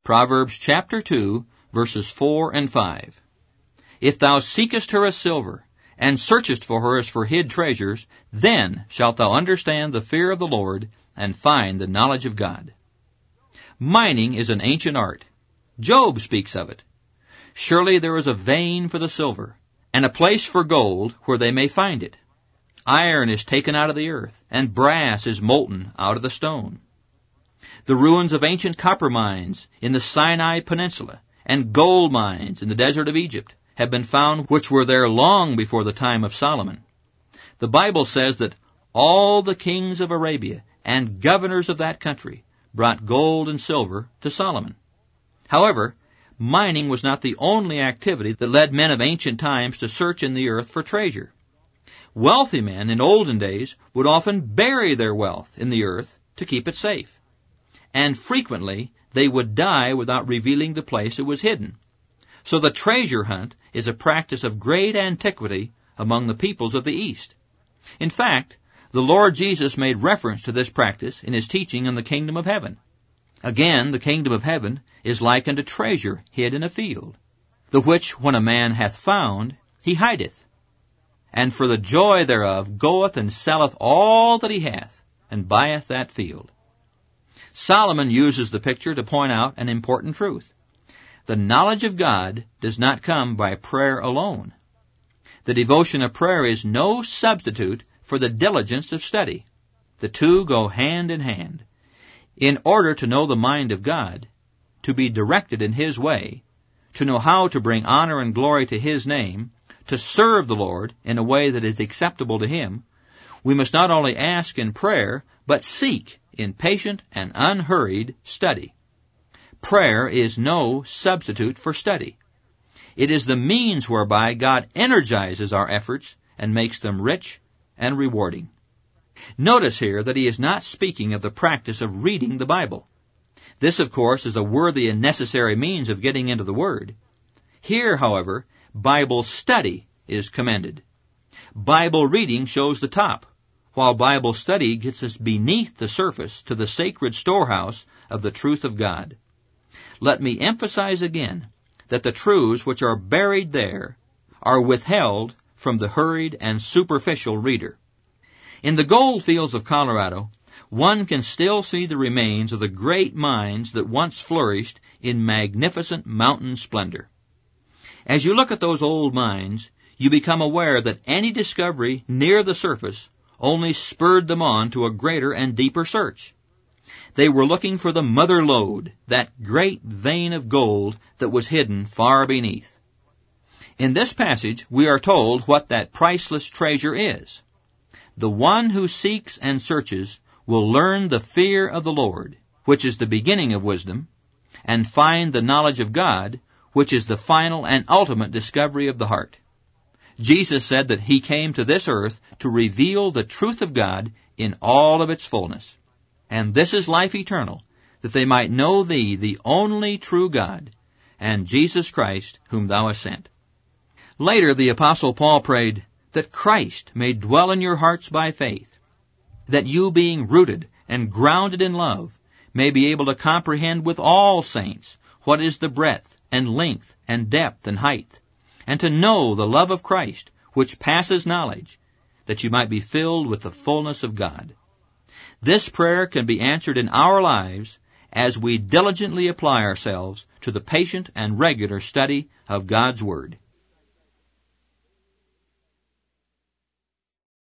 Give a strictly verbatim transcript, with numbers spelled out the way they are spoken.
Proverbs chapter two, verses four and five. If thou seekest her as silver, and searchest for her as for hid treasures, then shalt thou understand the fear of the Lord, and find the knowledge of God. Mining is an ancient art. Job speaks of it. Surely there is a vein for the silver, and a place for gold where they may find it. Iron is taken out of the earth, and brass is molten out of the stone. The ruins of ancient copper mines in the Sinai Peninsula and gold mines in the desert of Egypt have been found, which were there long before the time of Solomon. The Bible says that all the kings of Arabia and governors of that country brought gold and silver to Solomon. However, mining was not the only activity that led men of ancient times to search in the earth for treasure. Wealthy men in olden days would often bury their wealth in the earth to keep it safe. And frequently they would die without revealing the place it was hidden. So the treasure hunt is a practice of great antiquity among the peoples of the East. In fact, the Lord Jesus made reference to this practice in his teaching on the kingdom of heaven. Again, the kingdom of heaven is likened to treasure hid in a field, the which when a man hath found, he hideth, and for the joy thereof goeth and selleth all that he hath, and buyeth that field. Solomon uses the picture to point out an important truth. The knowledge of God does not come by prayer alone. The devotion of prayer is no substitute for the diligence of study. The two go hand in hand. In order to know the mind of God, to be directed in His way, to know how to bring honor and glory to His name, to serve the Lord in a way that is acceptable to Him, we must not only ask in prayer, but seek in patient and unhurried study. Prayer is no substitute for study. It is the means whereby God energizes our efforts and makes them rich and rewarding. Notice here that he is not speaking of the practice of reading the Bible. This, of course, is a worthy and necessary means of getting into the Word. Here, however, Bible study is commended. Bible reading shows the top, while Bible study gets us beneath the surface to the sacred storehouse of the truth of God. Let me emphasize again that the truths which are buried there are withheld from the hurried and superficial reader. In the gold fields of Colorado, one can still see the remains of the great mines that once flourished in magnificent mountain splendor. As you look at those old mines, you become aware that any discovery near the surface only spurred them on to a greater and deeper search. They were looking for the mother lode, that great vein of gold that was hidden far beneath. In this passage, we are told what that priceless treasure is. The one who seeks and searches will learn the fear of the Lord, which is the beginning of wisdom, and find the knowledge of God, which is the final and ultimate discovery of the heart. Jesus said that He came to this earth to reveal the truth of God in all of its fullness. And this is life eternal, that they might know Thee, the only true God, and Jesus Christ, whom Thou hast sent. Later, the Apostle Paul prayed that Christ may dwell in your hearts by faith, that you, being rooted and grounded in love, may be able to comprehend with all saints what is the breadth and length and depth and height, and to know the love of Christ, which passes knowledge, that you might be filled with the fullness of God. This prayer can be answered in our lives as we diligently apply ourselves to the patient and regular study of God's Word.